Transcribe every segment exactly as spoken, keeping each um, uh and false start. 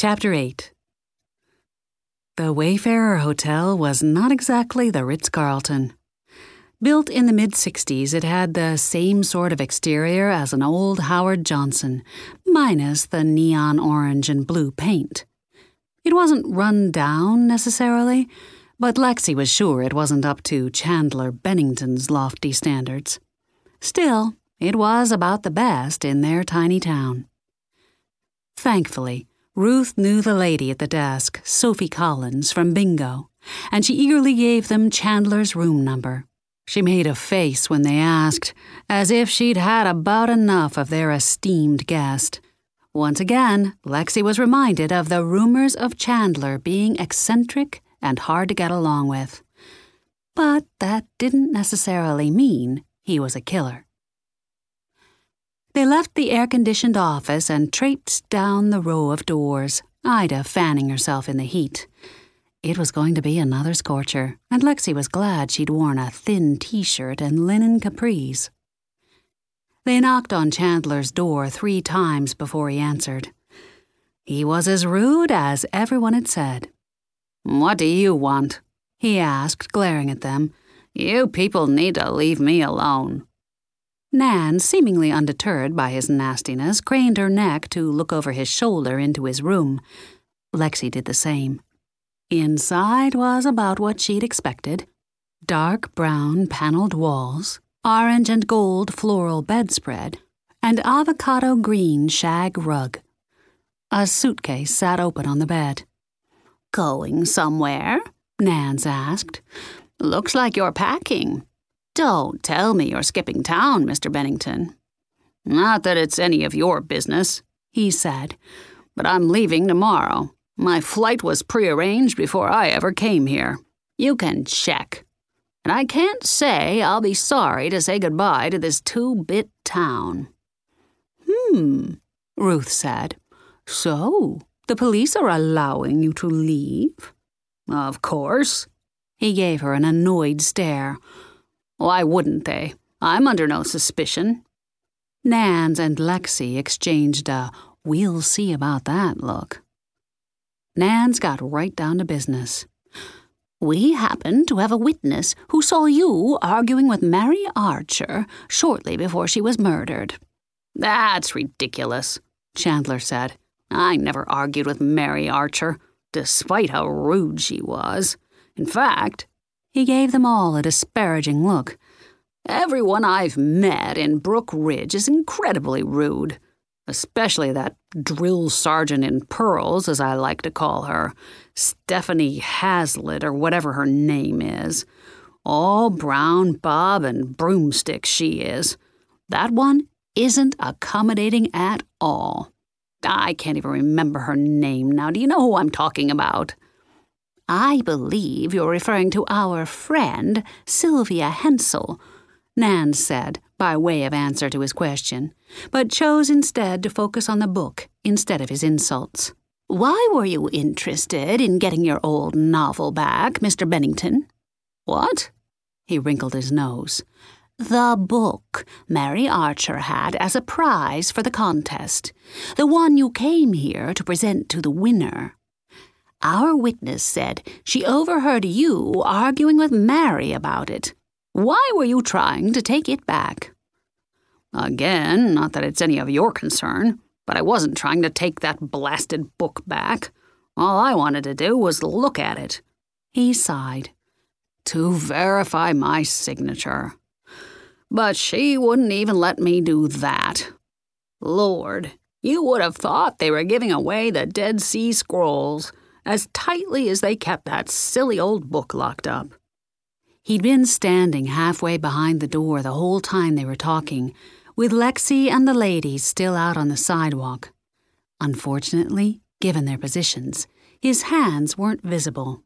Chapter eight. The Wayfarer Hotel was not exactly the Ritz-Carlton. Built in the mid-sixties, it had the same sort of exterior as an old Howard Johnson, minus the neon orange and blue paint. It wasn't run down necessarily, but Lexi was sure it wasn't up to Chandler Bennington's lofty standards. Still, it was about the best in their tiny town. Thankfully, Ruth knew the lady at the desk, Sophie Collins, from Bingo, and she eagerly gave them Chandler's room number. She made a face when they asked, as if she'd had about enough of their esteemed guest. Once again, Lexi was reminded of the rumors of Chandler being eccentric and hard to get along with. But that didn't necessarily mean he was a killer. They left the air-conditioned office and traipsed down the row of doors, Ida fanning herself in the heat. It was going to be another scorcher, and Lexi was glad she'd worn a thin T-shirt and linen capris. They knocked on Chandler's door three times before he answered. He was as rude as everyone had said. "What do you want?" he asked, glaring at them. "You people need to leave me alone." Nan, seemingly undeterred by his nastiness, craned her neck to look over his shoulder into his room. Lexi did the same. Inside was about what she'd expected. Dark brown paneled walls, orange and gold floral bedspread, and avocado green shag rug. A suitcase sat open on the bed. "Going somewhere?" Nance asked. "Looks like you're packing. Don't tell me you're skipping town, Mister Bennington." "Not that it's any of your business," he said, "but I'm leaving tomorrow. My flight was prearranged before I ever came here. You can check. And I can't say I'll be sorry to say goodbye to this two-bit town." "Hmm," Ruth said. "So, the police are allowing you to leave?" "Of course." He gave her an annoyed stare. "Why wouldn't they? I'm under no suspicion." Nance and Lexi exchanged a "we'll see about that" look. Nance got right down to business. "We happen to have a witness who saw you arguing with Mary Archer shortly before she was murdered." "That's ridiculous," Chandler said. "I never argued with Mary Archer, despite how rude she was. In fact," he gave them all a disparaging look, "everyone I've met in Brook Ridge is incredibly rude, especially that drill sergeant in pearls, as I like to call her, Stephanie Hazlitt or whatever her name is. All brown bob and broomstick she is. That one isn't accommodating at all. I can't even remember her name now. Do you know who I'm talking about?" "I believe you're referring to our friend, Sylvia Hensel," Nan said, by way of answer to his question, but chose instead to focus on the book instead of his insults. "Why were you interested in getting your old novel back, Mister Bennington?" "What?" He wrinkled his nose. "The book Mary Archer had as a prize for the contest, the one you came here to present to the winner. Our witness said she overheard you arguing with Mary about it. Why were you trying to take it back?" "Again, not that it's any of your concern, but I wasn't trying to take that blasted book back. All I wanted to do was look at it." He sighed. "To verify my signature. But she wouldn't even let me do that. Lord, you would have thought they were giving away the Dead Sea Scrolls as tightly as they kept that silly old book locked up." He'd been standing halfway behind the door the whole time they were talking, with Lexi and the ladies still out on the sidewalk. Unfortunately, given their positions, his hands weren't visible.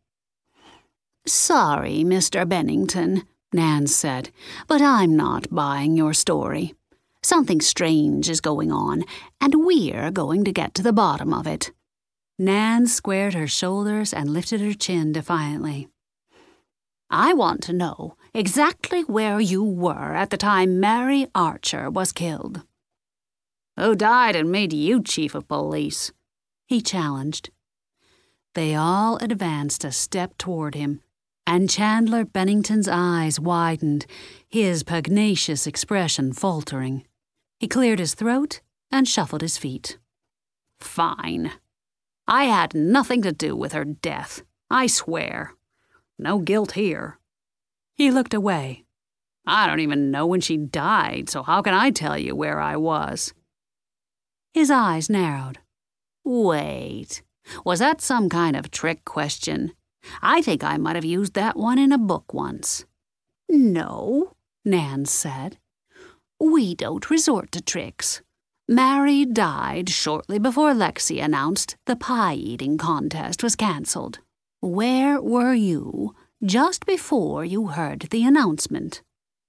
"Sorry, Mister Bennington," Nan said, "but I'm not buying your story. Something strange is going on, and we're going to get to the bottom of it." Nan squared her shoulders and lifted her chin defiantly. "I want to know exactly where you were at the time Mary Archer was killed." "Who died and made you chief of police?" he challenged. They all advanced a step toward him, and Chandler Bennington's eyes widened, his pugnacious expression faltering. He cleared his throat and shuffled his feet. "Fine. I had nothing to do with her death, I swear. No guilt here." He looked away. "I don't even know when she died, so how can I tell you where I was?" His eyes narrowed. "Wait, was that some kind of trick question? I think I might have used that one in a book once." "No," Nan said. "We don't resort to tricks. Mary died shortly before Lexi announced the pie-eating contest was canceled. Where were you just before you heard the announcement?"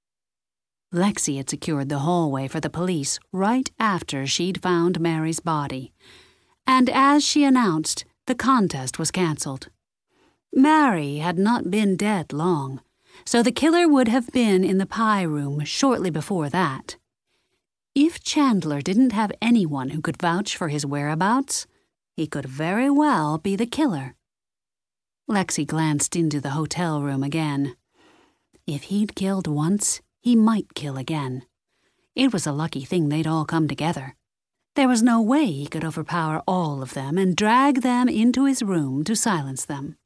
Lexi had secured the hallway for the police right after she'd found Mary's body, and as she announced, the contest was canceled. Mary had not been dead long, so the killer would have been in the pie room shortly before that. If Chandler didn't have anyone who could vouch for his whereabouts, he could very well be the killer. Lexi glanced into the hotel room again. If he'd killed once, he might kill again. It was a lucky thing they'd all come together. There was no way he could overpower all of them and drag them into his room to silence them.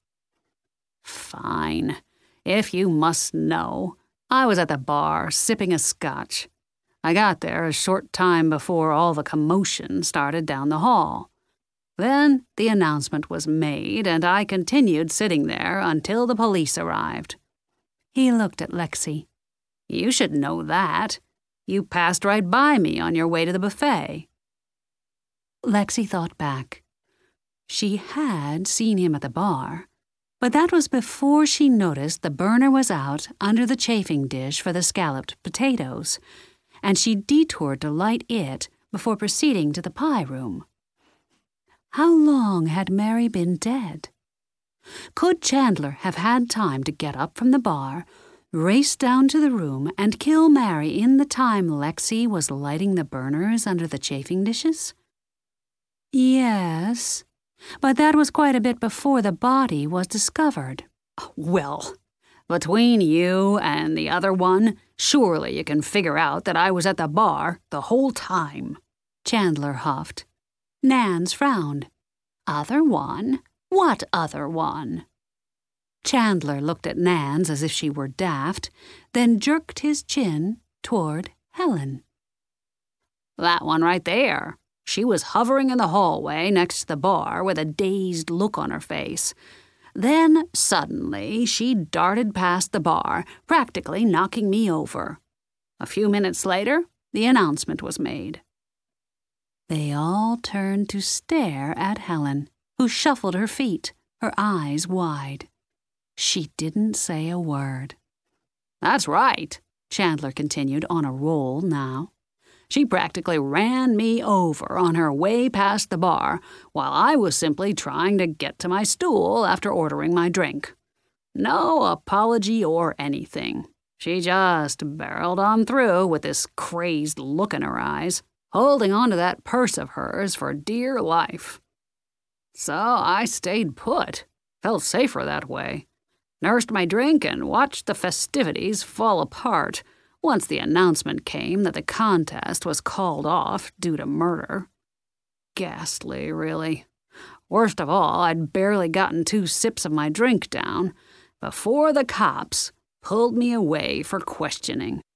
"Fine. If you must know, I was at the bar sipping a scotch. I got there a short time before all the commotion started down the hall. Then the announcement was made, and I continued sitting there until the police arrived." He looked at Lexi. "You should know that. You passed right by me on your way to the buffet." Lexi thought back. She had seen him at the bar, but that was before she noticed the burner was out under the chafing dish for the scalloped potatoes, and she detoured to light it before proceeding to the pie room. How long had Mary been dead? Could Chandler have had time to get up from the bar, race down to the room, and kill Mary in the time Lexi was lighting the burners under the chafing dishes? Yes, but that was quite a bit before the body was discovered. "Well, between you and the other one, surely you can figure out that I was at the bar the whole time," Chandler huffed. Nans frowned. "Other one? What other one?" Chandler looked at Nans as if she were daft, then jerked his chin toward Helen. "That one right there. She was hovering in the hallway next to the bar with a dazed look on her face. Then, suddenly, she darted past the bar, practically knocking me over. A few minutes later, the announcement was made." They all turned to stare at Helen, who shuffled her feet, her eyes wide. She didn't say a word. "That's right," Chandler continued, on a roll now. "She practically ran me over on her way past the bar while I was simply trying to get to my stool after ordering my drink. No apology or anything. She just barreled on through with this crazed look in her eyes, holding on to that purse of hers for dear life. So I stayed put, felt safer that way, nursed my drink and watched the festivities fall apart once the announcement came that the contest was called off due to murder. Ghastly, really. Worst of all, I'd barely gotten two sips of my drink down before the cops pulled me away for questioning.